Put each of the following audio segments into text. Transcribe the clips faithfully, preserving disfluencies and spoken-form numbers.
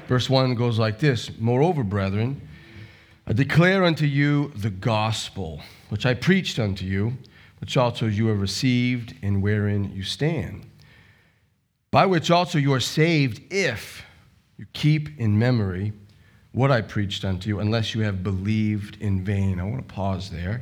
Verse one goes like this: Moreover, brethren, I declare unto you the gospel, which I preached unto you, which also you have received, and wherein you stand, by which also you are saved, if you keep in memory what I preached unto you, unless you have believed in vain. I want to pause there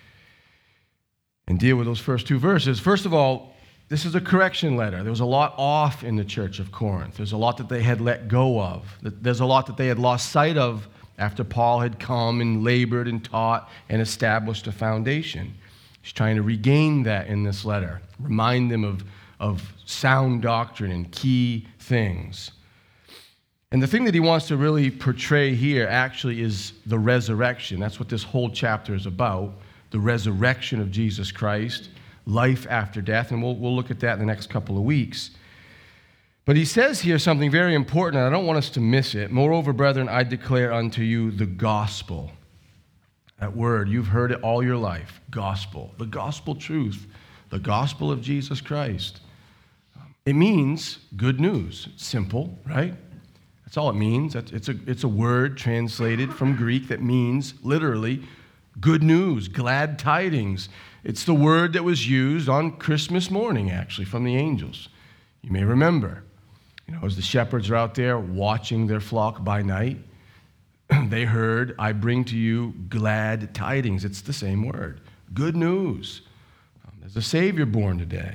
and deal with those first two verses. First of all, this is a correction letter. There was a lot off in the church of Corinth. There's a lot that they had let go of. There's a lot that they had lost sight of after Paul had come and labored and taught and established a foundation. He's trying to regain that in this letter, remind them of, of sound doctrine and key things. And the thing that he wants to really portray here actually is the resurrection. That's what this whole chapter is about, the resurrection of Jesus Christ, life after death, and we'll, we'll look at that in the next couple of weeks. But he says here something very important, and I don't want us to miss it. Moreover, brethren, I declare unto you the gospel. That word, you've heard it all your life, gospel, the gospel truth, the gospel of Jesus Christ. It means good news. It's simple, right? That's all it means. It's a, it's a word translated from Greek that means literally good news, glad tidings. It's the word that was used on Christmas morning, actually, from the angels. You may remember, you know, as the shepherds are out there watching their flock by night, they heard, I bring to you glad tidings. It's the same word, good news. Um, there's a Savior born today.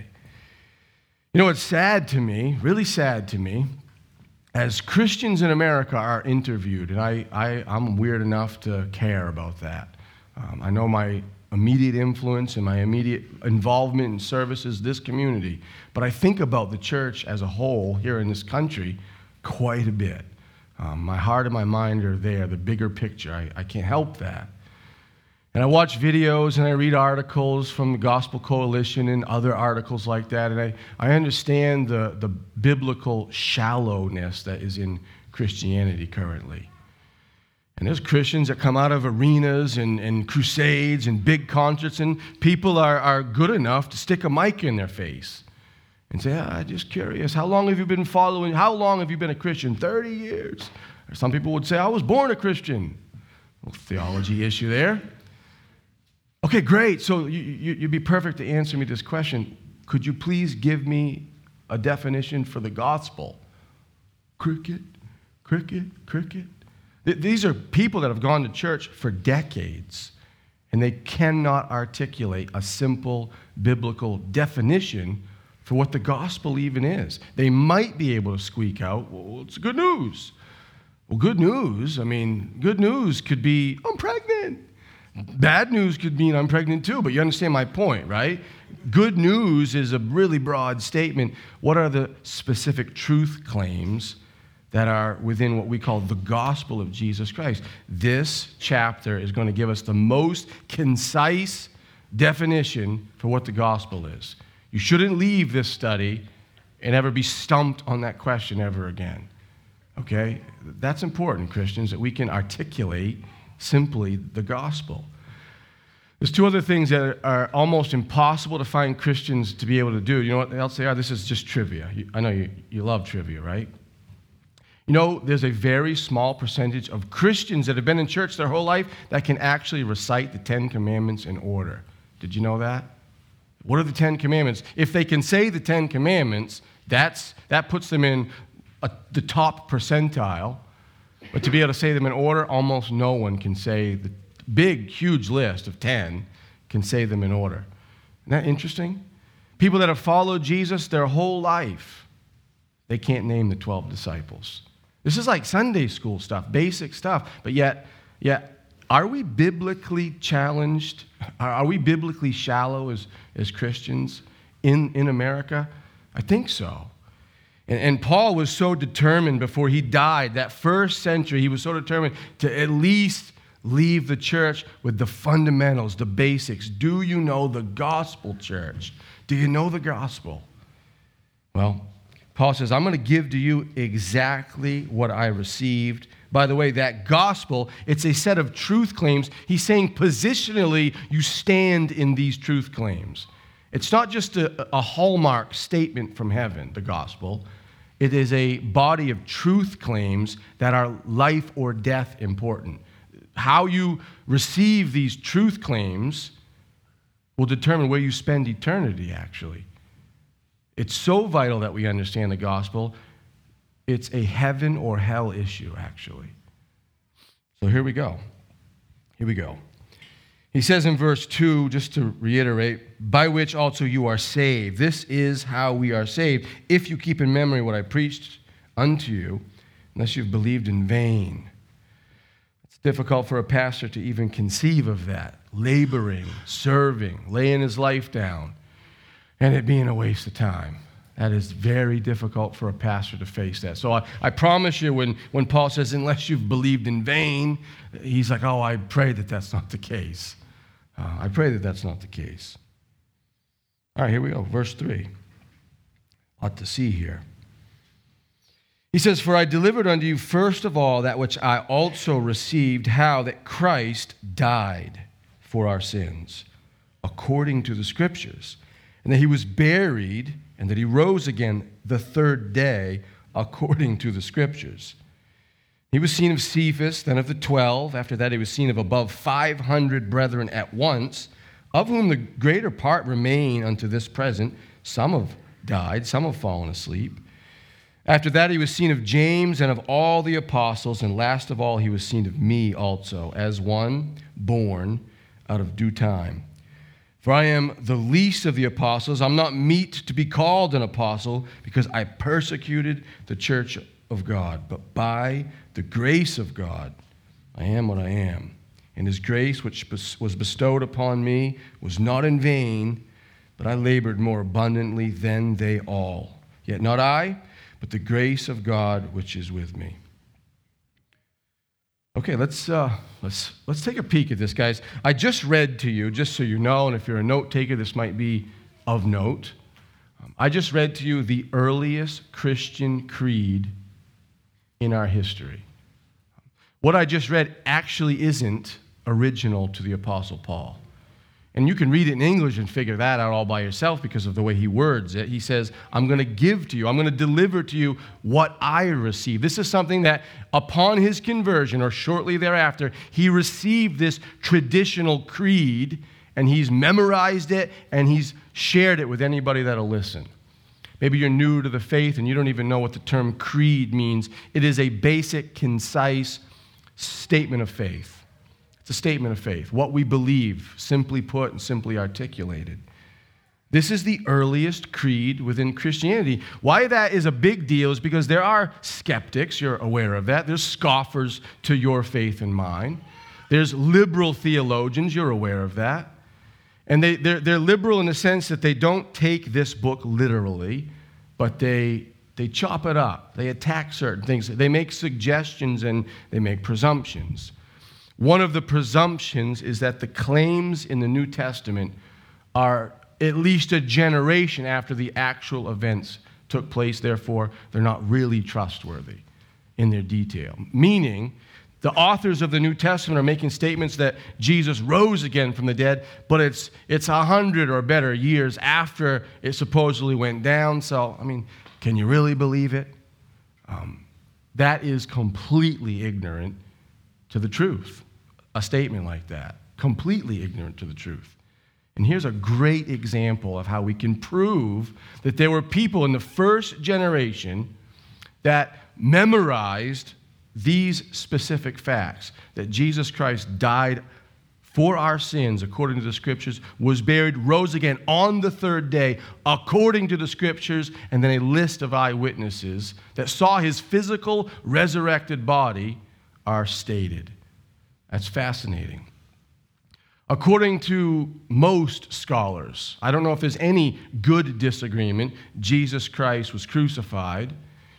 You know, it's sad to me, really sad to me, as Christians in America are interviewed, and I, I, I'm weird enough to care about that. Um, I know my immediate influence and my immediate involvement in services, this community, but I think about the church as a whole here in this country quite a bit. Um, my heart and my mind are there, the bigger picture. I, I can't help that. And I watch videos and I read articles from the Gospel Coalition and other articles like that, and I, I understand the, the biblical shallowness that is in Christianity currently. And there's Christians that come out of arenas and, and crusades and big concerts, and people are, are good enough to stick a mic in their face and say, ah, I'm just curious, how long have you been following, how long have you been a Christian? thirty years. Or some people would say, I was born a Christian. Well, theology issue there. Okay, great. So you, you, you'd be perfect to answer me this question. Could you please give me a definition for the gospel? Cricket, cricket, cricket. These are people that have gone to church for decades, and they cannot articulate a simple biblical definition for what the gospel even is. They might be able to squeak out, well, it's good news. Well, good news, I mean, good news could be, I'm pregnant. Bad news could mean I'm pregnant too, but you understand my point, right? Good news is a really broad statement. What are the specific truth claims that are within what we call the gospel of Jesus Christ? This chapter is going to give us the most concise definition for what the gospel is. You shouldn't leave this study and ever be stumped on that question ever again. Okay? That's important, Christians, that we can articulate simply the gospel. There's two other things that are almost impossible to find Christians to be able to do. You know what else they are? This is just trivia. I know you, you love trivia, right? You know, there's a very small percentage of Christians that have been in church their whole life that can actually recite the Ten Commandments in order. Did you know that? What are the Ten Commandments? If they can say the Ten Commandments, that's that puts them in a, the top percentile. But to be able to say them in order, almost no one can say the big, huge list of ten can say them in order. Isn't that interesting? People that have followed Jesus their whole life, they can't name the twelve disciples. This is like Sunday school stuff, basic stuff. But yet, yet, are we biblically challenged? Are we biblically shallow as, as Christians in, in America? I think so. And, and Paul was so determined before he died, that first century, he was so determined to at least leave the church with the fundamentals, the basics. Do you know the gospel, church? Do you know the gospel? Well, Paul says, I'm going to give to you exactly what I received. By the way, that gospel, it's a set of truth claims. He's saying positionally, you stand in these truth claims. It's not just a, a hallmark statement from heaven, the gospel. It is a body of truth claims that are life or death important. How you receive these truth claims will determine where you spend eternity, actually. It's so vital that we understand the gospel. It's a heaven or hell issue, actually. So here we go. Here we go. He says in verse two, just to reiterate, by which also you are saved. This is how we are saved, if you keep in memory what I preached unto you, unless you've believed in vain. It's difficult for a pastor to even conceive of that, laboring, serving, laying his life down, and it being a waste of time. That is very difficult for a pastor to face that. So I, I promise you, when, when Paul says, unless you've believed in vain, he's like, oh, I pray that that's not the case. Uh, I pray that that's not the case. All right, here we go. Verse three. A lot to see here. He says, for I delivered unto you first of all that which I also received, how that Christ died for our sins, according to the Scriptures, and that he was buried, and that he rose again the third day, according to the Scriptures. He was seen of Cephas, then of the twelve. After that, he was seen of above five hundred brethren at once, of whom the greater part remain unto this present. Some have died, some have fallen asleep. After that, he was seen of James and of all the apostles, and last of all, he was seen of me also, as one born out of due time. For I am the least of the apostles. I'm not meet to be called an apostle, because I persecuted the church of God. But by the grace of God, I am what I am. And his grace, which was bestowed upon me, was not in vain, but I labored more abundantly than they all. Yet not I, but the grace of God which is with me. Okay, let's, uh, let's, let's take a peek at this, guys. I just read to you, just so you know, and if you're a note taker, this might be of note. Um, I just read to you the earliest Christian creed in our history. What I just read actually isn't original to the Apostle Paul. And you can read it in English and figure that out all by yourself because of the way he words it. He says, I'm going to give to you, I'm going to deliver to you what I received. This is something that upon his conversion or shortly thereafter, he received this traditional creed and he's memorized it and he's shared it with anybody that'll listen. Maybe you're new to the faith and you don't even know what the term creed means. It is a basic, concise statement of faith. It's a statement of faith, what we believe, simply put and simply articulated. This is the earliest creed within Christianity. Why that is a big deal is because there are skeptics, you're aware of that. There's scoffers to your faith and mine. There's liberal theologians, you're aware of that. And they, they're, they're liberal in the sense that they don't take this book literally, but they, they chop it up. They attack certain things. They make suggestions and they make presumptions. One of the presumptions is that the claims in the New Testament are at least a generation after the actual events took place. Therefore, they're not really trustworthy in their detail. Meaning, the authors of the New Testament are making statements that Jesus rose again from the dead, but it's it's a hundred or better years after it supposedly went down. So, I mean, can you really believe it? Um, that is completely ignorant to the truth. A statement like that, completely ignorant to the truth. And here's a great example of how we can prove that there were people in the first generation that memorized these specific facts, that Jesus Christ died for our sins according to the Scriptures, was buried, rose again on the third day according to the Scriptures, and then a list of eyewitnesses that saw his physical resurrected body are stated. That's fascinating. According to most scholars, I don't know if there's any good disagreement, Jesus Christ was crucified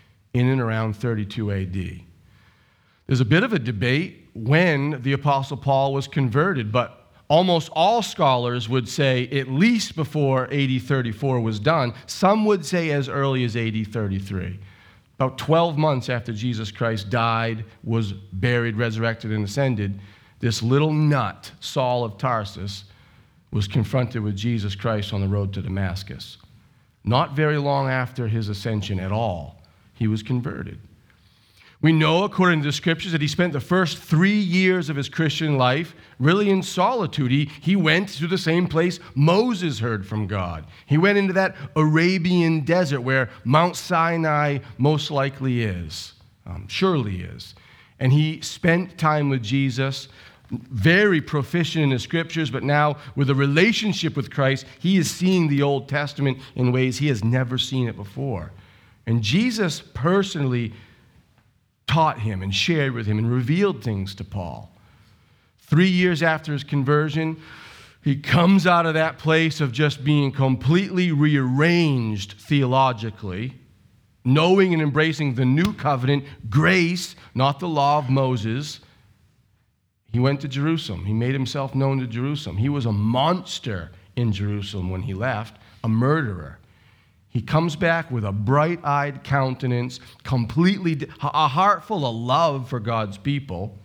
in and around thirty-two A D. There's a bit of a debate when the Apostle Paul was converted, but almost all scholars would say at least before A D thirty-four was done. Some would say as early as A D thirty-three. About twelve months after Jesus Christ died, was buried, resurrected, and ascended, this little nut, Saul of Tarsus, was confronted with Jesus Christ on the road to Damascus. Not very long after his ascension at all, he was converted. We know, according to the scriptures, that he spent the first three years of his Christian life really in solitude. He, he went to the same place Moses heard from God. He went into that Arabian desert where Mount Sinai most likely is, um, surely is. And he spent time with Jesus, very proficient in the scriptures, but now with a relationship with Christ, he is seeing the Old Testament in ways he has never seen it before. And Jesus personally taught him and shared with him and revealed things to Paul. Three years after his conversion, he comes out of that place of just being completely rearranged theologically, knowing and embracing the new covenant, grace, not the law of Moses. He went to Jerusalem. He made himself known to Jerusalem. He was a monster in Jerusalem when he left, a murderer. He comes back with a bright-eyed countenance, completely, a heart full of love for God's people.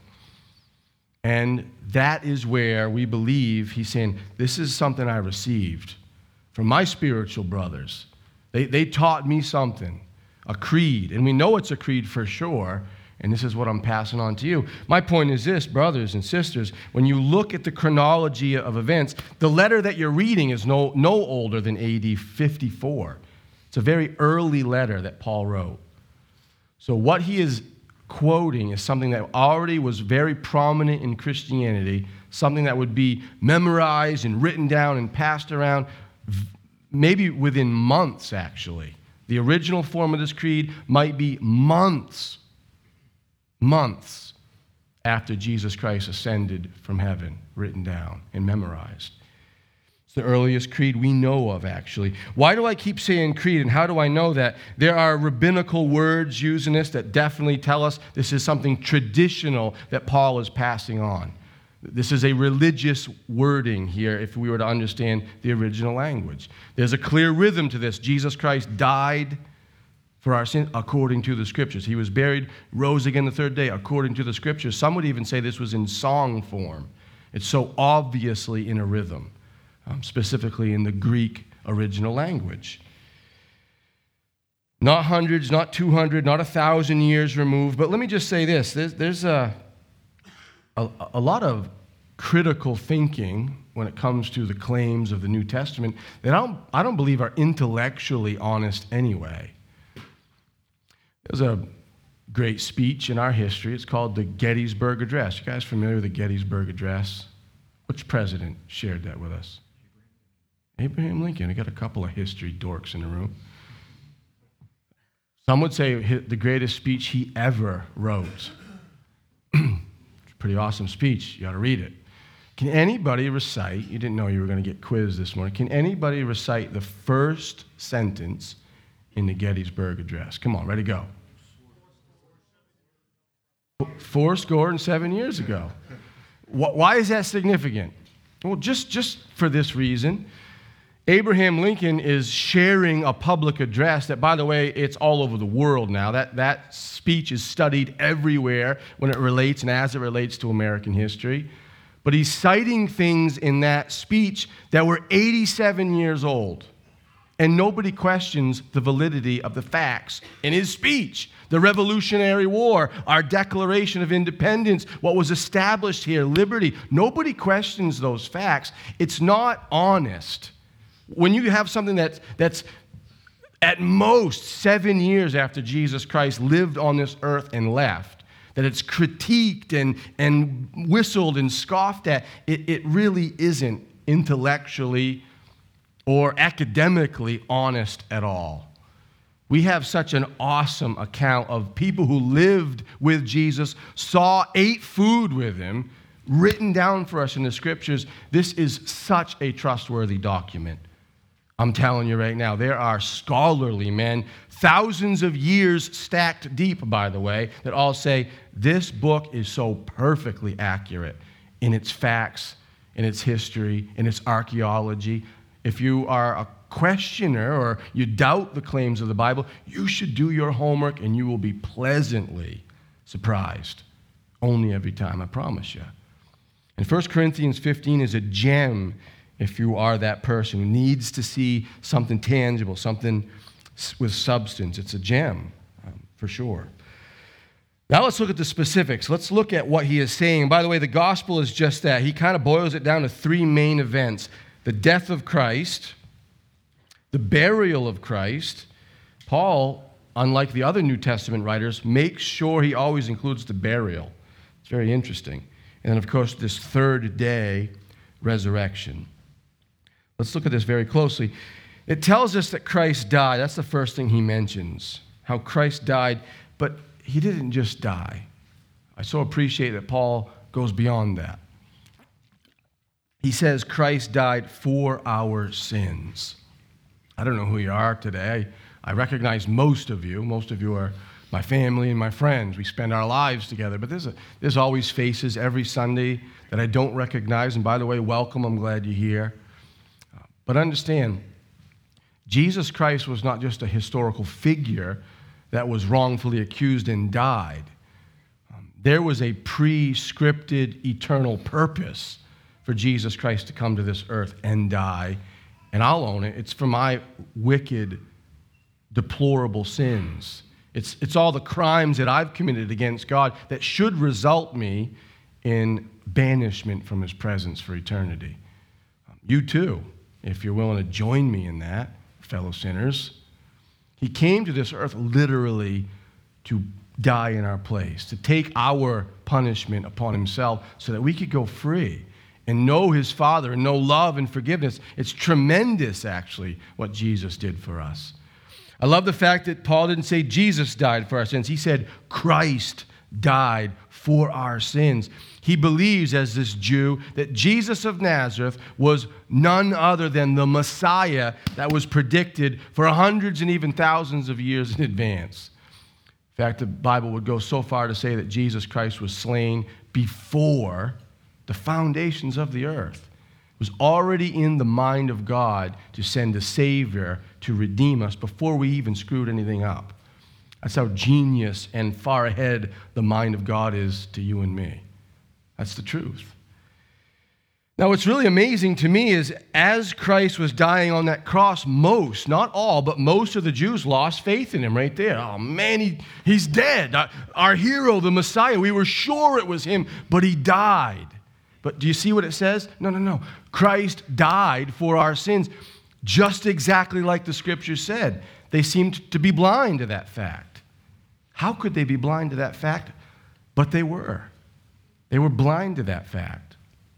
And that is where we believe he's saying, this is something I received from my spiritual brothers. They, they taught me something, a creed. And we know it's a creed for sure. And this is what I'm passing on to you. My point is this, brothers and sisters, when you look at the chronology of events, the letter that you're reading is no, no older than A D fifty-four. It's a very early letter that Paul wrote. So what he is quoting is something that already was very prominent in Christianity, something that would be memorized and written down and passed around maybe within months, actually. The original form of this creed might be months, months after Jesus Christ ascended from heaven, written down and memorized. It's the earliest creed we know of, actually. Why do I keep saying creed, and how do I know that? There are rabbinical words used in this that definitely tell us this is something traditional that Paul is passing on. This is a religious wording here if we were to understand the original language. There's a clear rhythm to this. Jesus Christ died for our sin according to the scriptures. He was buried, rose again the third day according to the scriptures. Some would even say this was in song form. It's so obviously in a rhythm. Um, specifically in the Greek original language. Not hundreds, not two hundred, not a thousand years removed, but let me just say this. There's, there's a, a, a lot of critical thinking when it comes to the claims of the New Testament that I don't, I don't believe are intellectually honest anyway. There's a great speech in our history. It's called the Gettysburg Address. You guys familiar with the Gettysburg Address? Which president shared that with us? Abraham Lincoln. I got a couple of history dorks in the room. Some would say the greatest speech he ever wrote. Pretty awesome speech. You got to read it. Can anybody recite, you didn't know you were going to get quizzed this morning, can anybody recite the first sentence in the Gettysburg Address? Come on, ready, go. Four score and seven years ago. Why is that significant? Well, just, just for this reason. Abraham Lincoln is sharing a public address that, by the way, it's all over the world now. That, that speech is studied everywhere when it relates and as it relates to American history. But he's citing things in that speech that were eighty-seven years old. And nobody questions the validity of the facts in his speech. The Revolutionary War, our Declaration of Independence, what was established here, liberty. Nobody questions those facts. It's not honest. When you have something that's, that's at most seven years after Jesus Christ lived on this earth and left, that it's critiqued and, and whistled and scoffed at, it, it really isn't intellectually or academically honest at all. We have such an awesome account of people who lived with Jesus, saw, ate food with him, written down for us in the scriptures. This is such a trustworthy document. I'm telling you right now, there are scholarly men, thousands of years stacked deep, by the way, that all say this book is so perfectly accurate in its facts, in its history, in its archaeology. If you are a questioner or you doubt the claims of the Bible, you should do your homework and you will be pleasantly surprised. Only every time, I promise you. And First Corinthians fifteen is a gem if you are that person who needs to see something tangible, something with substance. It's a gem. Um, for sure. Now let's look at the specifics. Let's look at what he is saying. By the way, the gospel is just that. He kind of boils it down to three main events: the death of Christ, the burial of Christ. Paul, unlike the other New Testament writers, makes sure he always includes the burial. It's very interesting. And then, of course, this third day resurrection. Let's look at this very closely. It tells us that Christ died. That's the first thing he mentions, how Christ died. But he didn't just die. I so appreciate that Paul goes beyond that. He says Christ died for our sins. I don't know who you are today. I recognize most of you. Most of you are my family and my friends. We spend our lives together. But there's, a, there's always faces every Sunday that I don't recognize. And by the way, welcome. I'm glad you're here. But understand, Jesus Christ was not just a historical figure that was wrongfully accused and died. Um, there was a pre-scripted eternal purpose for Jesus Christ to come to this earth and die. And I'll own it. It's for my wicked, deplorable sins. It's, it's all the crimes that I've committed against God that should result me in banishment from his presence for eternity. Um, you too, if you're willing to join me in that, fellow sinners. He came to this earth literally to die in our place, to take our punishment upon himself so that we could go free and know his Father and know love and forgiveness. It's tremendous, actually, what Jesus did for us. I love the fact that Paul didn't say Jesus died for our sins. He said Christ died for our sins. He believes, as this Jew, that Jesus of Nazareth was none other than the Messiah that was predicted for hundreds and even thousands of years in advance. In fact, the Bible would go so far to say that Jesus Christ was slain before the foundations of the earth. It was already in the mind of God to send a Savior to redeem us before we even screwed anything up. That's how genius and far ahead the mind of God is to you and me. That's the truth. Now, what's really amazing to me is as Christ was dying on that cross, most, not all, but most of the Jews lost faith in him right there. Oh, man, he, he's dead. Our, our hero, the Messiah, we were sure it was him, but he died. But do you see what it says? No, no, no. Christ died for our sins, just exactly like the Scripture said. They seemed to be blind to that fact. How could they be blind to that fact? But they were. They were blind to that fact.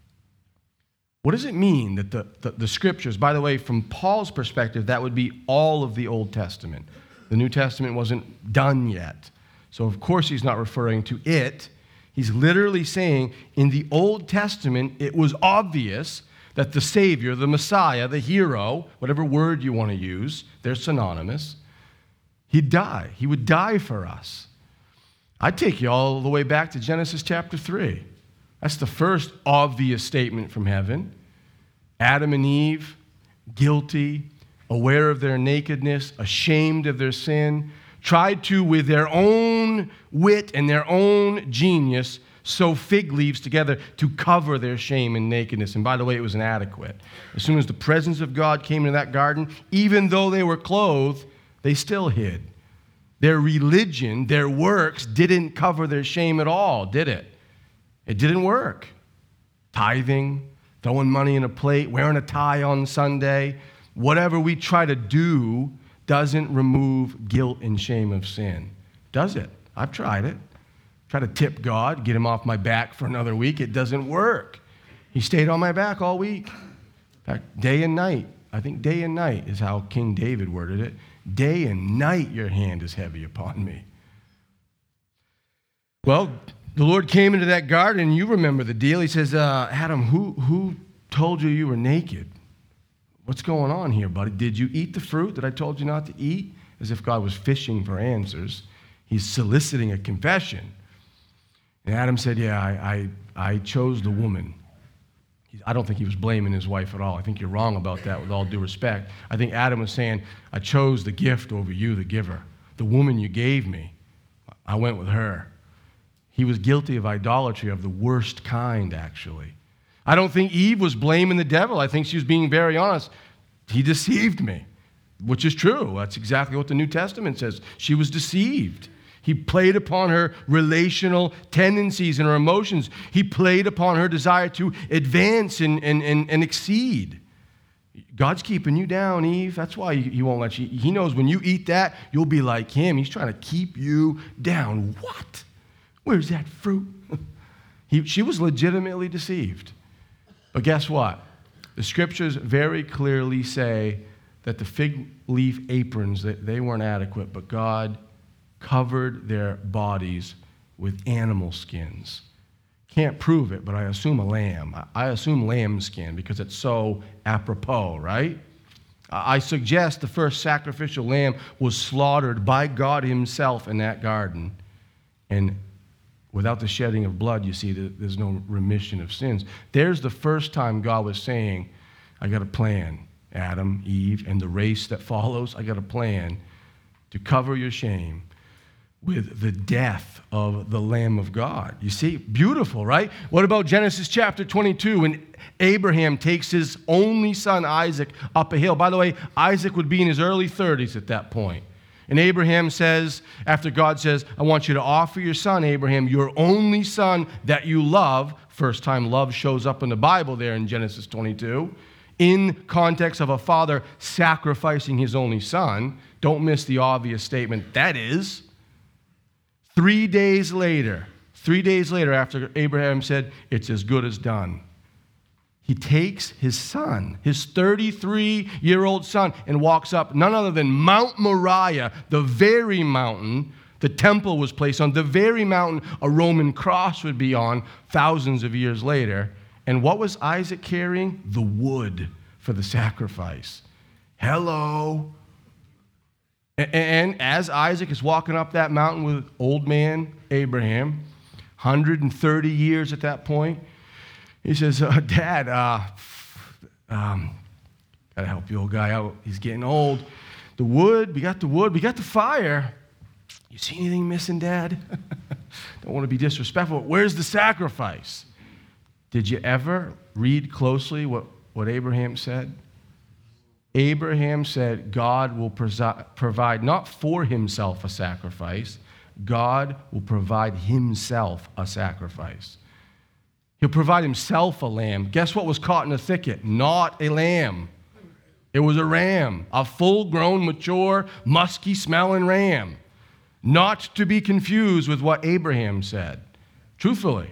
What does it mean that the, the, the Scriptures, by the way, from Paul's perspective, that would be all of the Old Testament. The New Testament wasn't done yet. So, of course, he's not referring to it. He's literally saying in the Old Testament, it was obvious that the Savior, the Messiah, the hero, whatever word you want to use, they're synonymous, he'd die. He would die for us. I'd take you all the way back to Genesis chapter three. That's the first obvious statement from heaven. Adam and Eve, guilty, aware of their nakedness, ashamed of their sin, tried to, with their own wit and their own genius, sew fig leaves together to cover their shame and nakedness. And by the way, it was inadequate. As soon as the presence of God came into that garden, even though they were clothed, they still hid. Their religion, their works, didn't cover their shame at all, did it? It didn't work. Tithing, throwing money in a plate, wearing a tie on Sunday, whatever we try to do doesn't remove guilt and shame of sin. Does it? I've tried it. Try to tip God, get him off my back for another week. It doesn't work. He stayed on my back all week. In fact, day and night. I think day and night is how King David worded it. Day and night your hand is heavy upon me. Well, the Lord came into that garden. You remember the deal. He says, uh, Adam, who, who told you you were naked? What's going on here, buddy? Did you eat the fruit that I told you not to eat? As if God was fishing for answers. He's soliciting a confession. And Adam said, yeah, I, I, I chose the woman. I don't think he was blaming his wife at all. I think you're wrong about that with all due respect. I think Adam was saying, I chose the gift over you, the giver. The woman you gave me, I went with her. He was guilty of idolatry of the worst kind, actually. I don't think Eve was blaming the devil. I think she was being very honest. He deceived me, which is true. That's exactly what the New Testament says. She was deceived. He played upon her relational tendencies and her emotions. He played upon her desire to advance and, and, and, and exceed. God's keeping you down, Eve. That's why he won't let you. He knows when you eat that, you'll be like him. He's trying to keep you down. What? Where's that fruit? he, she was legitimately deceived. But guess what? The scriptures very clearly say that the fig leaf aprons, that they weren't adequate, but God covered their bodies with animal skins. Can't prove it, but I assume a lamb. I assume lamb skin because it's so apropos, right? I suggest the first sacrificial lamb was slaughtered by God himself in that garden. And without the shedding of blood, you see, there's no remission of sins. There's the first time God was saying, I got a plan, Adam, Eve, and the race that follows. I got a plan to cover your shame with the death of the Lamb of God. You see, beautiful, right? What about Genesis chapter twenty-two when Abraham takes his only son Isaac up a hill? By the way, Isaac would be in his early thirties at that point. And Abraham says, after God says, I want you to offer your son, Abraham, your only son that you love. First time love shows up in the Bible there in Genesis twenty-two. In context of a father sacrificing his only son. Don't miss the obvious statement. That is, three days later, three days later after Abraham said, it's as good as done, he takes his son, his thirty-three-year-old son, and walks up none other than Mount Moriah, the very mountain the temple was placed on, the very mountain a Roman cross would be on thousands of years later. And what was Isaac carrying? The wood for the sacrifice. Hello. And as Isaac is walking up that mountain with old man Abraham, one hundred thirty years at that point, he says, uh, Dad, uh, um, gotta help the old guy out. He's getting old. The wood, we got the wood, we got the fire. You see anything missing, Dad? Don't want to be disrespectful. Where's the sacrifice? Did you ever read closely what, what Abraham said? Abraham said God will presi- provide not for himself a sacrifice. God will provide himself a sacrifice. He'll provide himself a lamb. Guess what was caught in the thicket? Not a lamb. It was a ram, a full-grown, mature, musky-smelling ram. Not to be confused with what Abraham said. Truthfully.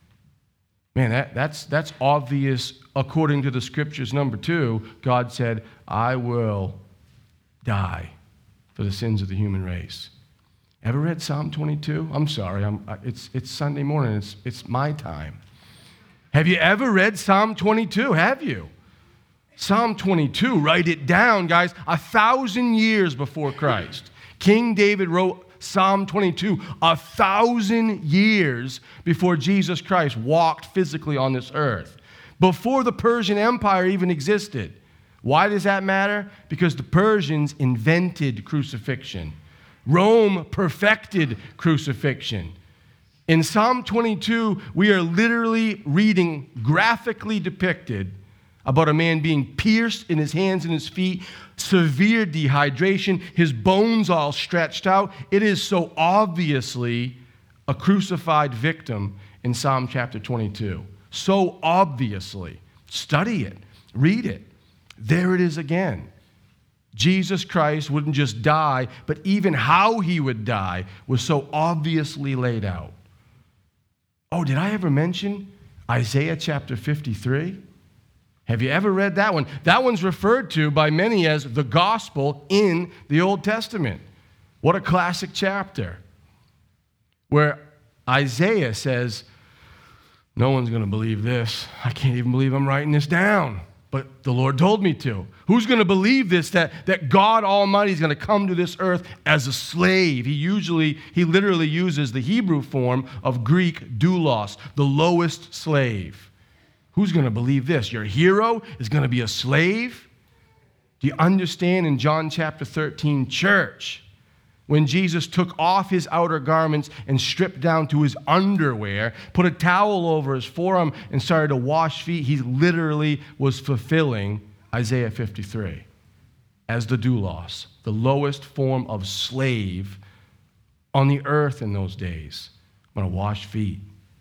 Man, that, that's, that's obvious according to the scriptures. Number two, God said, I will die for the sins of the human race. Ever read Psalm twenty-two? I'm sorry, I'm, it's, it's Sunday morning. It's, it's my time. Have you ever read Psalm twenty-two? Have you? Psalm twenty-two, write it down, guys. A thousand years before Christ, King David wrote Psalm twenty-two, a thousand years before Jesus Christ walked physically on this earth, before the Persian Empire even existed. Why does that matter? Because the Persians invented crucifixion. Rome perfected crucifixion. In Psalm twenty-two, we are literally reading, graphically depicted, about a man being pierced in his hands and his feet, severe dehydration, his bones all stretched out. It is so obviously a crucified victim in Psalm chapter twenty-two. So obviously. Study it. Read it. There it is again. Jesus Christ wouldn't just die, but even how he would die was so obviously laid out. Oh, did I ever mention Isaiah chapter fifty-three? Have you ever read that one? That one's referred to by many as the gospel in the Old Testament. What a classic chapter, where Isaiah says, no one's going to believe this. I can't even believe I'm writing this down, but the Lord told me to. Who's going to believe this, that, that God Almighty is going to come to this earth as a slave? He usually, he literally uses the Hebrew form of Greek doulos, the lowest slave. Who's going to believe this? Your hero is going to be a slave? Do you understand in John chapter thirteen, church, when Jesus took off his outer garments and stripped down to his underwear, put a towel over his forearm and started to wash feet, he literally was fulfilling Isaiah fifty-three as the doulos, the lowest form of slave on the earth in those days. I'm going to wash feet.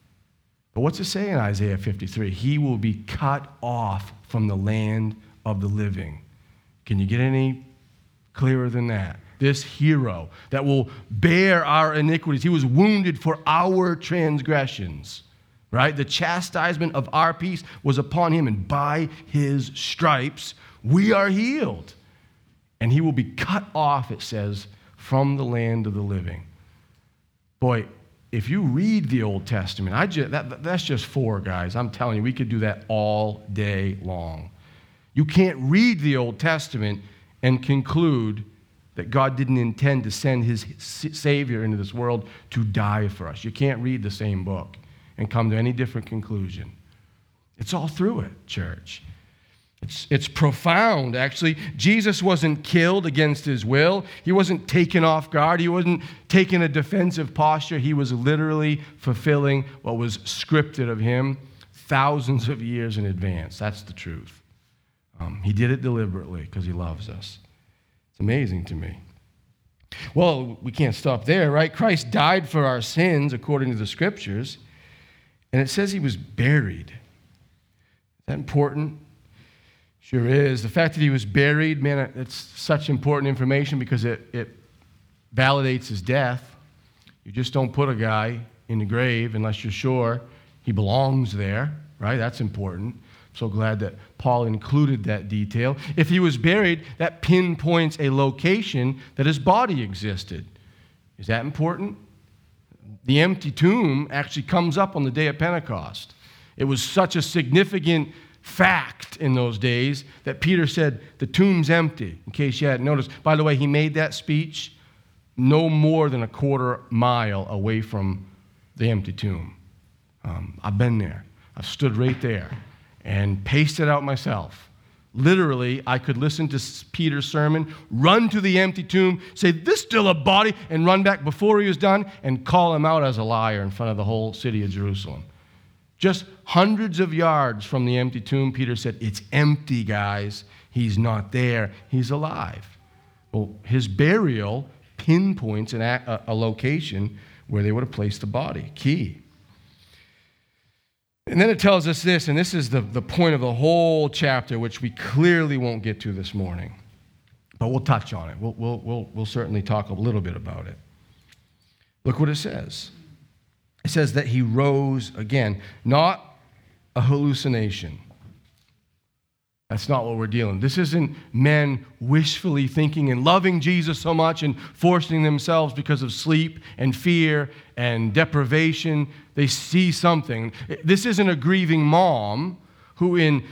But what's it say in Isaiah fifty-three? He will be cut off from the land of the living. Can you get any clearer than that? This hero that will bear our iniquities. He was wounded for our transgressions, right? The chastisement of our peace was upon him, and by his stripes we are healed. And he will be cut off, it says, from the land of the living. Boy, if you read the Old Testament, I just, that, that's just four, guys. I'm telling you, we could do that all day long. You can't read the Old Testament and conclude that God didn't intend to send his Savior into this world to die for us. You can't read the same book and come to any different conclusion. It's all through it, church. It's, it's profound, actually. Jesus wasn't killed against his will. He wasn't taken off guard. He wasn't taking a defensive posture. He was literally fulfilling what was scripted of him thousands of years in advance. That's the truth. Um, he did it deliberately because he loves us. It's amazing to me. Well, we can't stop there, right? Christ died for our sins according to the scriptures, and it says he was buried. Is that important? Sure is. The fact that he was buried, man, it's such important information because it, it validates his death. You just don't put a guy in the grave unless you're sure he belongs there, right? That's important. I'm so glad that Paul included that detail. If he was buried, that pinpoints a location that his body existed. Is that important? The empty tomb actually comes up on the day of Pentecost. It was such a significant fact in those days that Peter said, the tomb's empty, in case you hadn't noticed. By the way, he made that speech no more than a quarter mile away from the empty tomb. Um, I've been there. I've stood right there and paced it out myself. Literally, I could listen to Peter's sermon, run to the empty tomb, say, this still a body, and run back before he was done and call him out as a liar in front of the whole city of Jerusalem. Just hundreds of yards from the empty tomb, Peter said, it's empty, guys. He's not there. He's alive. Well, his burial pinpoints an a, a location where they would have placed the body. Key. And then it tells us this, and this is the, the point of the whole chapter, which we clearly won't get to this morning. But we'll touch on it. We'll, we'll, we'll, we'll certainly talk a little bit about it. Look what it says. It says that he rose again, not a hallucination. That's not what we're dealing with. This isn't men wishfully thinking and loving Jesus so much and forcing themselves because of sleep and fear and deprivation. They see something. This isn't a grieving mom who in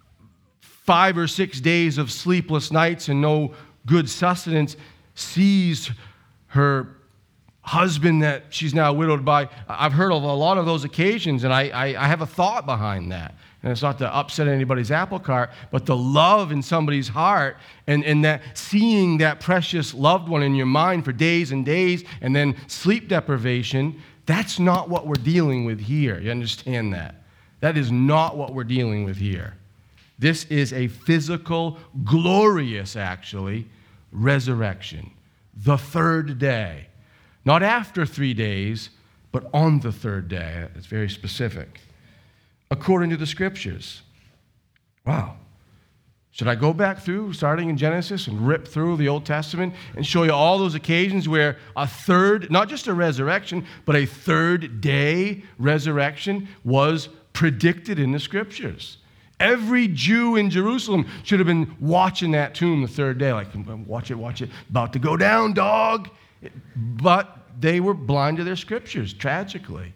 five or six days of sleepless nights and no good sustenance sees her husband that she's now widowed by. I've heard of a lot of those occasions, and I, I, I have a thought behind that. And it's not to upset anybody's apple cart, but the love in somebody's heart and, and that seeing that precious loved one in your mind for days and days and then sleep deprivation, that's not what we're dealing with here. You understand that? That is not what we're dealing with here. This is a physical, glorious, actually, resurrection. The third day. Not after three days, but on the third day. It's very specific. According to the scriptures. Wow. Should I go back through, starting in Genesis, and rip through the Old Testament and show you all those occasions where a third, not just a resurrection, but a third day resurrection was predicted in the scriptures? Every Jew in Jerusalem should have been watching that tomb the third day, like, watch it, watch it, about to go down, dog. But they were blind to their scriptures, tragically.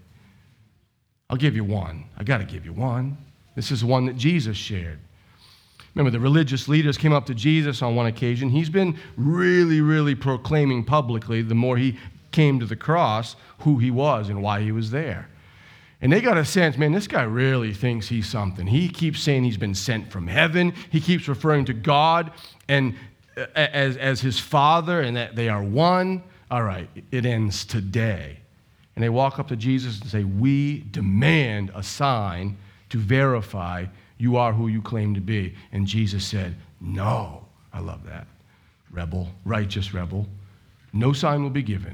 I'll give you one. I got to give you one. This is one that Jesus shared. Remember, the religious leaders came up to Jesus on one occasion. He's been really, really proclaiming publicly, the more he came to the cross, who he was and why he was there. And they got a sense, man, this guy really thinks he's something. He keeps saying he's been sent from heaven. He keeps referring to God and as, as his Father and that they are one. All right, it ends today. And they walk up to Jesus and say, we demand a sign to verify you are who you claim to be. And Jesus said, no. I love that. Rebel, righteous rebel. No sign will be given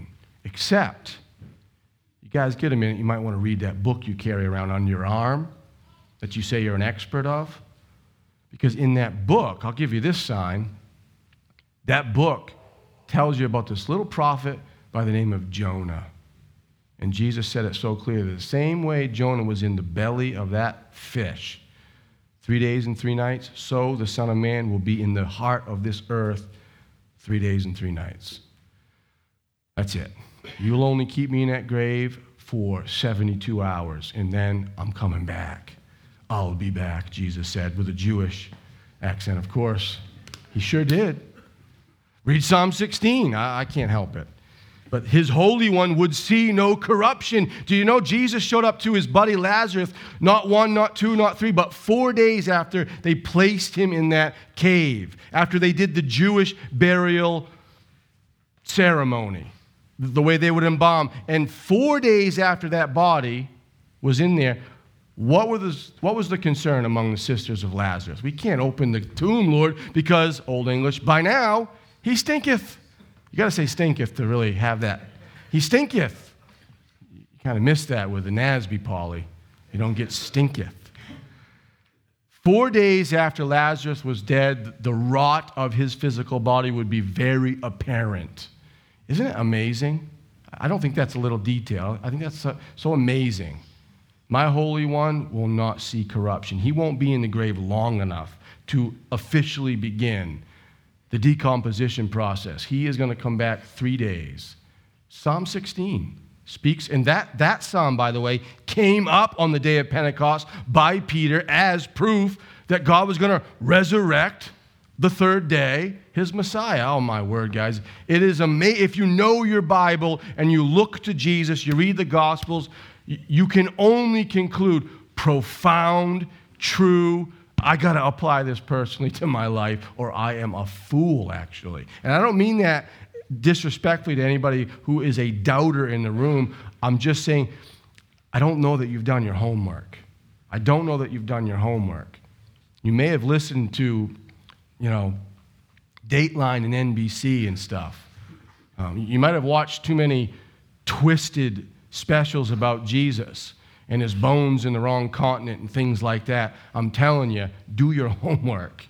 Except, you guys get a minute, you might want to read that book you carry around on your arm that you say you're an expert of. Because in that book, I'll give you this sign, that book tells you about this little prophet by the name of Jonah. And Jesus said it so clearly. The same way Jonah was in the belly of that fish, three days and three nights, so the Son of Man will be in the heart of this earth three days and three nights. That's it. You'll only keep me in that grave for seventy-two hours, and then I'm coming back. I'll be back, Jesus said, with a Jewish accent, of course. He sure did. Read Psalm sixteen. I, I can't help it. But his Holy One would see no corruption. Do you know Jesus showed up to his buddy Lazarus, not one, not two, not three, but four days after they placed him in that cave, after they did the Jewish burial ceremony, the way they would embalm. And four days after that body was in there, what, were the, what was the concern among the sisters of Lazarus? We can't open the tomb, Lord, because, Old English, by now, he stinketh. You got to say stinketh to really have that. He stinketh. You kind of miss that with the Nasby Polly. You don't get stinketh. Four days after Lazarus was dead, the rot of his physical body would be very apparent. Isn't it amazing? I don't think that's a little detail. I think that's so, so amazing. My Holy One will not see corruption. He won't be in the grave long enough to officially begin the decomposition process. He is going to come back three days. Psalm sixteen speaks, and that, that psalm, by the way, came up on the day of Pentecost by Peter as proof that God was going to resurrect the third day his Messiah. Oh, my word, guys. It is amazing. If you know your Bible and you look to Jesus, you read the Gospels, you can only conclude profound, true, I got to apply this personally to my life, or I am a fool, actually. And I don't mean that disrespectfully to anybody who is a doubter in the room. I'm just saying, I don't know that you've done your homework. I don't know that you've done your homework. You may have listened to, you know, Dateline and N B C and stuff. Um, you might have watched too many twisted specials about Jesus and his bones in the wrong continent and things like that. I'm telling you, do your homework.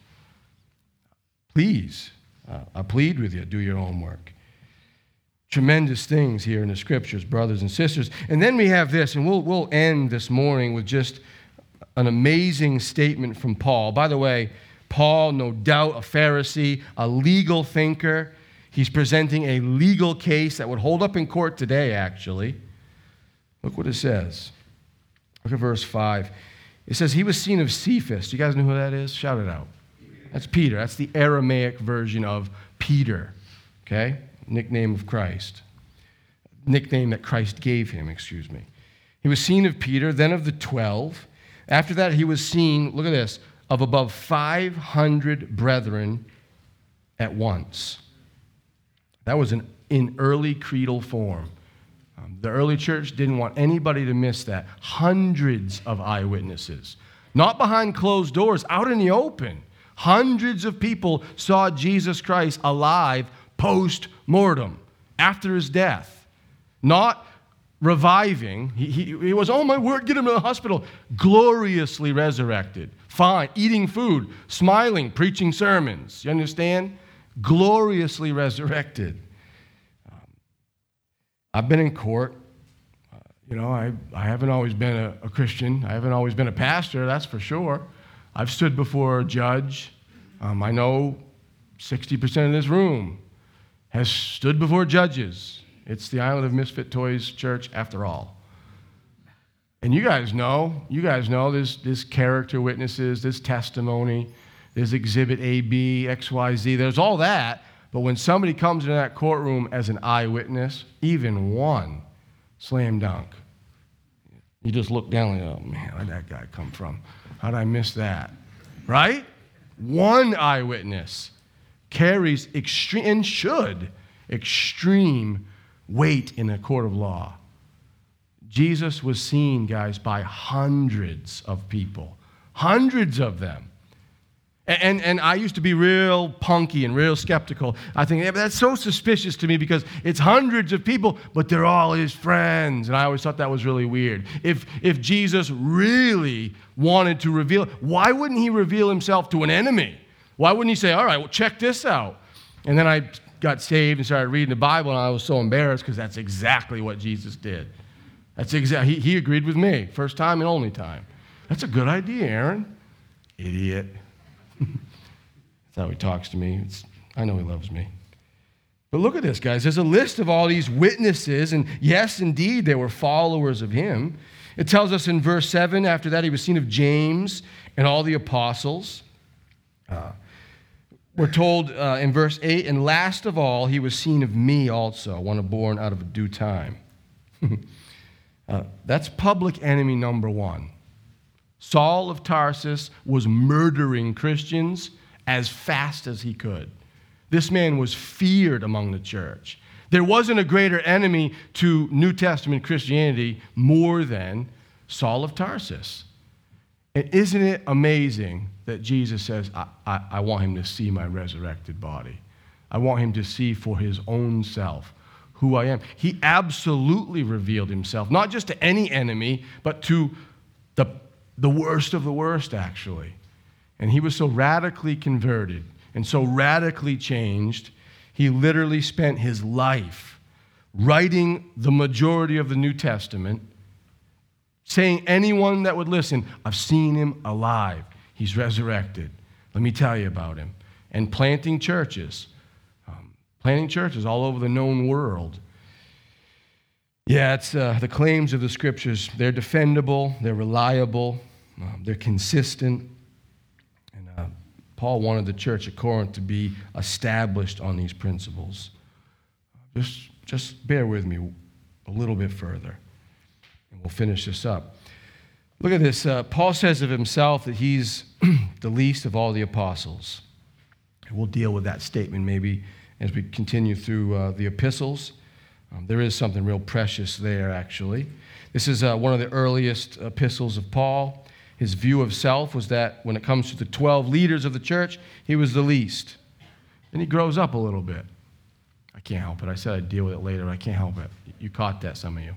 Please, uh, I plead with you, do your homework. Tremendous things here in the scriptures, brothers and sisters. And then we have this, and we'll, we'll end this morning with just an amazing statement from Paul. By the way, Paul, no doubt a Pharisee, a legal thinker. He's presenting a legal case that would hold up in court today, actually. Look what it says. Look at verse five. It says, he was seen of Cephas. Do you guys know who that is? Shout it out. That's Peter. That's the Aramaic version of Peter, okay? Nickname of Christ. Nickname that Christ gave him, excuse me. He was seen of Peter, then of the twelve. After that, he was seen, look at this, of above five hundred brethren at once. That was an, in early creedal form. Um, the early church didn't want anybody to miss that. Hundreds of eyewitnesses. Not behind closed doors, out in the open. Hundreds of people saw Jesus Christ alive post-mortem, after his death. Not reviving. He, he, he was, oh my word, get him to the hospital. Gloriously resurrected. Fine, eating food, smiling, preaching sermons. You understand? Gloriously resurrected. Um, I've been in court. Uh, you know, I, I haven't always been a, a Christian. I haven't always been a pastor, that's for sure. I've stood before a judge. Um, I know sixty percent of this room has stood before judges. It's the Island of Misfit Toys Church after all. And you guys know, you guys know there's, there's character witnesses, there's testimony, there's exhibit A, B, X, Y, Z, there's all that. But when somebody comes into that courtroom as an eyewitness, even one, slam dunk. You just look down and, oh man, where'd that guy come from? How'd I miss that? Right? One eyewitness carries extreme, and should, extreme weight in a court of law. Jesus was seen, guys, by hundreds of people. Hundreds of them. And, and I used to be real punky and real skeptical. I think, yeah, but that's so suspicious to me because it's hundreds of people, but they're all his friends. And I always thought that was really weird. If, if Jesus really wanted to reveal, why wouldn't he reveal himself to an enemy? Why wouldn't he say, all right, well, check this out? And then I got saved and started reading the Bible, and I was so embarrassed because that's exactly what Jesus did. That's exactly, he, he agreed with me, first time and only time. That's a good idea, Aaron. Idiot. That's how he talks to me. It's, I know he loves me. But look at this, guys. There's a list of all these witnesses, and yes, indeed, they were followers of him. It tells us in verse seven, after that, he was seen of James and all the apostles. Uh, we're told uh, in verse eight, and last of all, he was seen of me also, one born out of a due time. uh, that's public enemy number one. Saul of Tarsus was murdering Christians as fast as he could. This man was feared among the church. There wasn't a greater enemy to New Testament Christianity more than Saul of Tarsus. And isn't it amazing that Jesus says, I, I, I want him to see my resurrected body. I want him to see for his own self who I am. He absolutely revealed himself, not just to any enemy, but to the The worst of the worst, actually. And he was so radically converted and so radically changed, he literally spent his life writing the majority of the New Testament, saying anyone that would listen, I've seen him alive. He's resurrected. Let me tell you about him. And planting churches, um, planting churches all over the known world. Yeah, it's uh, the claims of the Scriptures. They're defendable. They're reliable. Um, they're consistent. And uh, Paul wanted the church at Corinth to be established on these principles. Just, just bear with me a little bit further, and we'll finish this up. Look at this. Uh, Paul says of himself that he's the least of all the apostles. And we'll deal with that statement maybe as we continue through uh, the epistles. Um, there is something real precious there, actually. This is uh, one of the earliest epistles of Paul. His view of self was that when it comes to the twelve leaders of the church, he was the least. Then he grows up a little bit. I can't help it. I said I'd deal with it later, but I can't help it. You caught that, some of you.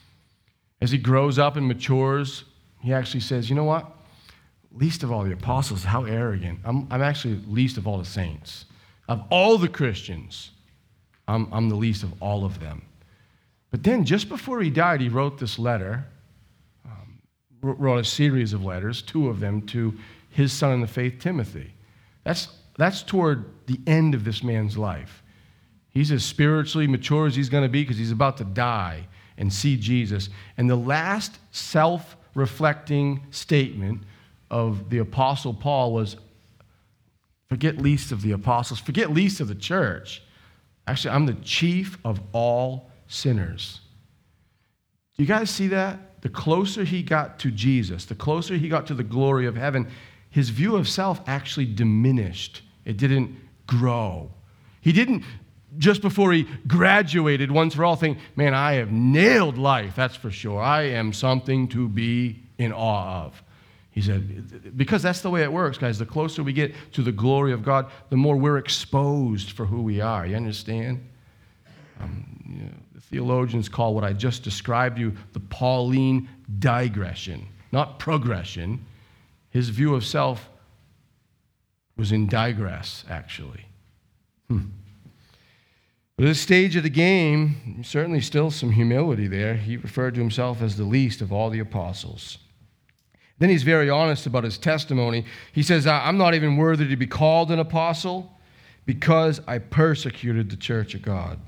As he grows up and matures, he actually says, you know what? Least of all the apostles, how arrogant. I'm, I'm actually least of all the saints. Of all the Christians, I'm, I'm the least of all of them. But then just before he died, he wrote this letter, um, wrote a series of letters, two of them to his son in the faith, Timothy. That's, that's toward the end of this man's life. He's as spiritually mature as he's going to be because he's about to die and see Jesus. And the last self-reflecting statement of the Apostle Paul was, forget least of the apostles, forget least of the church. Actually, I'm the chief of all sinners. Do you guys see that? The closer he got to Jesus, the closer he got to the glory of heaven, his view of self actually diminished. It didn't grow. He didn't, just before he graduated, once for all think, man, I have nailed life, that's for sure. I am something to be in awe of. He said, because that's the way it works, guys. The closer we get to the glory of God, the more we're exposed for who we are. You understand? Um, you know, the theologians call what I just described to you the Pauline digression, not progression. His view of self was in digress, actually. Hmm. But at this stage of the game, certainly still some humility there. He referred to himself as the least of all the apostles. Then he's very honest about his testimony. He says, I'm not even worthy to be called an apostle because I persecuted the church of God.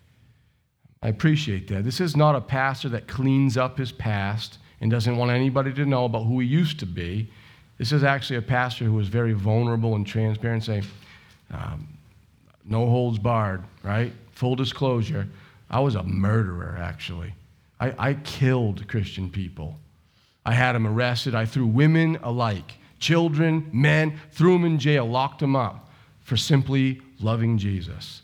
I appreciate that. This is not a pastor that cleans up his past and doesn't want anybody to know about who he used to be. This is actually a pastor who was very vulnerable and transparent, saying, um, no holds barred, right? Full disclosure. I was a murderer, actually. I, I killed Christian people. I had them arrested. I threw women alike, children, men, threw them in jail, locked them up for simply loving Jesus.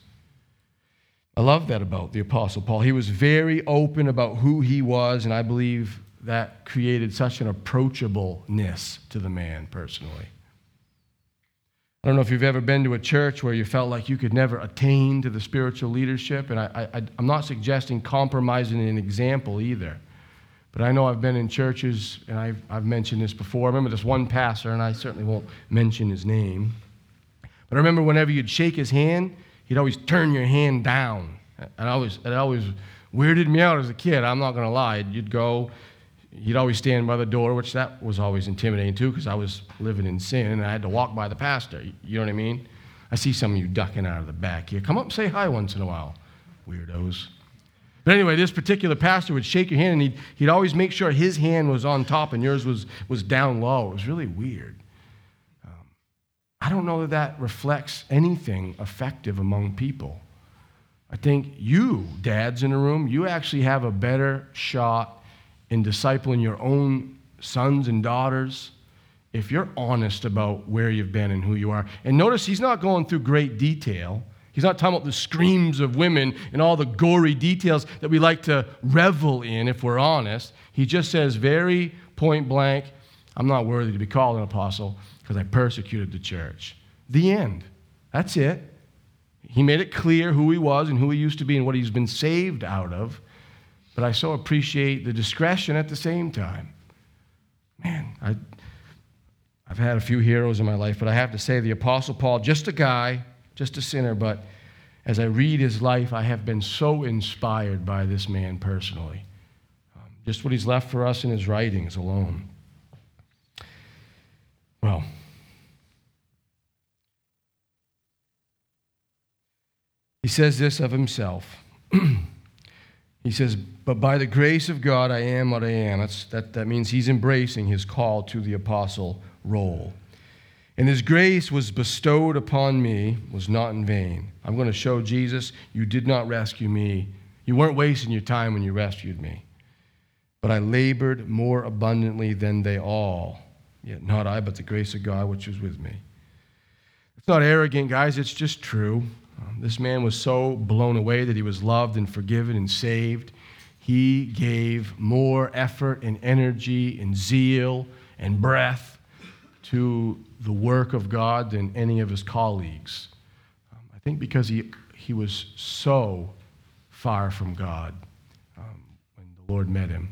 I love that about the Apostle Paul. He was very open about who he was, and I believe that created such an approachableness to the man personally. I don't know if you've ever been to a church where you felt like you could never attain to the spiritual leadership, and I, I, I'm not suggesting compromising an example either. But I know I've been in churches, and I've, I've mentioned this before. I remember this one pastor, and I certainly won't mention his name. But I remember whenever you'd shake his hand, he'd always turn your hand down. And I always, it always weirded me out as a kid. I'm not going to lie. You'd go, he'd always stand by the door, which that was always intimidating too, because I was living in sin, and I had to walk by the pastor. You know what I mean? I see some of you ducking out of the back here. Come up and say hi once in a while, weirdos. But anyway, this particular pastor would shake your hand, and he'd, he'd always make sure his hand was on top and yours was, was down low. It was really weird. Um, I don't know that that reflects anything effective among people. I think you, dads in the room, you actually have a better shot in discipling your own sons and daughters if you're honest about where you've been and who you are. And notice he's not going through great detail. He's not talking about the screams of women and all the gory details that we like to revel in if we're honest. He just says very point blank, I'm not worthy to be called an apostle because I persecuted the church. The end. That's it. He made it clear who he was and who he used to be and what he's been saved out of. But I so appreciate the discretion at the same time. Man, I, I've had a few heroes in my life, but I have to say the Apostle Paul, just a guy, just a sinner, but as I read his life, I have been so inspired by this man personally. Um, just what he's left for us in his writings alone. Well, he says this of himself. He says, but by the grace of God, I am what I am. That's, that, that means he's embracing his call to the apostle role. And his grace was bestowed upon me, was not in vain. I'm going to show Jesus, you did not rescue me. You weren't wasting your time when you rescued me. But I labored more abundantly than they all. Yet not I, but the grace of God which was with me. It's not arrogant, guys. It's just true. Um, this man was so blown away that he was loved and forgiven and saved. He gave more effort and energy and zeal and breath to the work of God than any of his colleagues. Um, I think because he, he was so far from God um, when the Lord met him.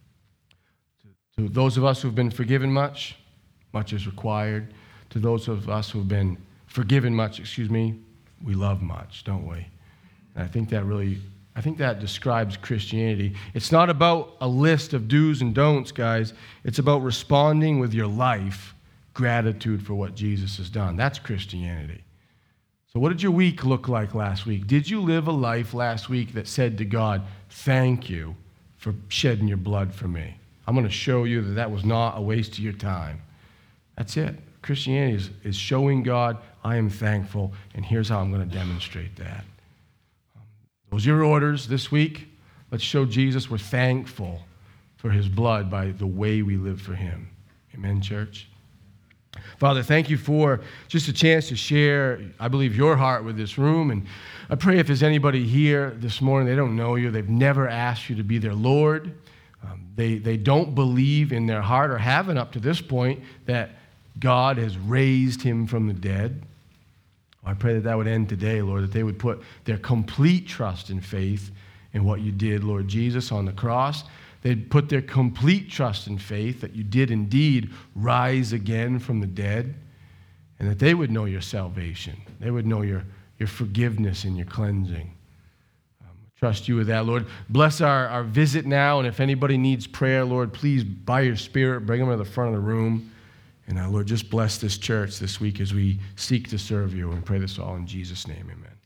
To, to those of us who have been forgiven much, much is required. To those of us who have been forgiven much, excuse me, we love much, don't we? And I think that really, I think that describes Christianity. It's not about a list of do's and don'ts, guys. It's about responding with your life, gratitude for what Jesus has done. That's Christianity. So what did your week look like last week? Did you live a life last week that said to God, thank you for shedding your blood for me? I'm going to show you that that was not a waste of your time. That's it. Christianity is, is showing God, I am thankful, and here's how I'm going to demonstrate that. Um, those are your orders this week. Let's show Jesus we're thankful for his blood by the way we live for him. Amen, church? Father, thank you for just a chance to share, I believe, your heart with this room. And I pray if there's anybody here this morning, they don't know you, they've never asked you to be their Lord. Um, they, they don't believe in their heart or haven't up to this point that God has raised him from the dead. I pray that that would end today, Lord, that they would put their complete trust and faith in what you did, Lord Jesus, on the cross. They'd put their complete trust and faith that you did indeed rise again from the dead, and that they would know your salvation. They would know your, your forgiveness and your cleansing. Um, trust you with that, Lord. Bless our, our visit now, and if anybody needs prayer, Lord, please, by your Spirit, bring them to the front of the room. And uh, Lord, just bless this church this week as we seek to serve you, and pray this all in Jesus' name, amen.